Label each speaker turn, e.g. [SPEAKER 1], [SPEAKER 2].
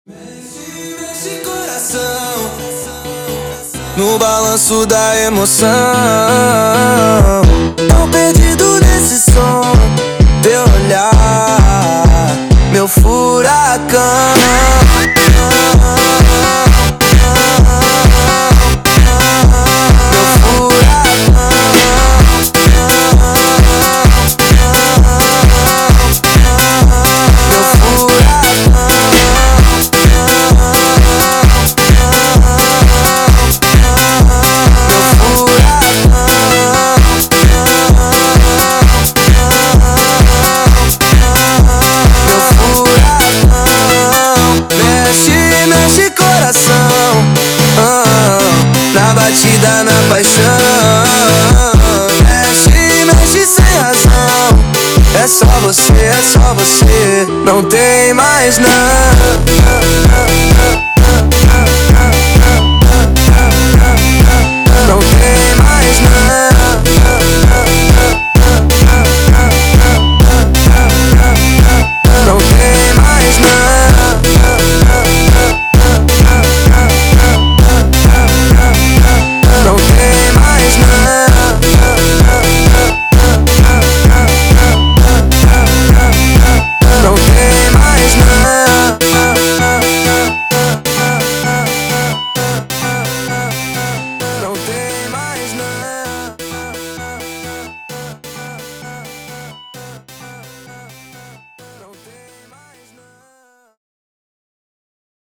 [SPEAKER 1] Mexe, mexe coração no balanço da emoção. Tão perdido nesse som, teu olhar, meu furacão. Na batida, na paixão, mexe, mexe sem razão. É só você, não tem mais não.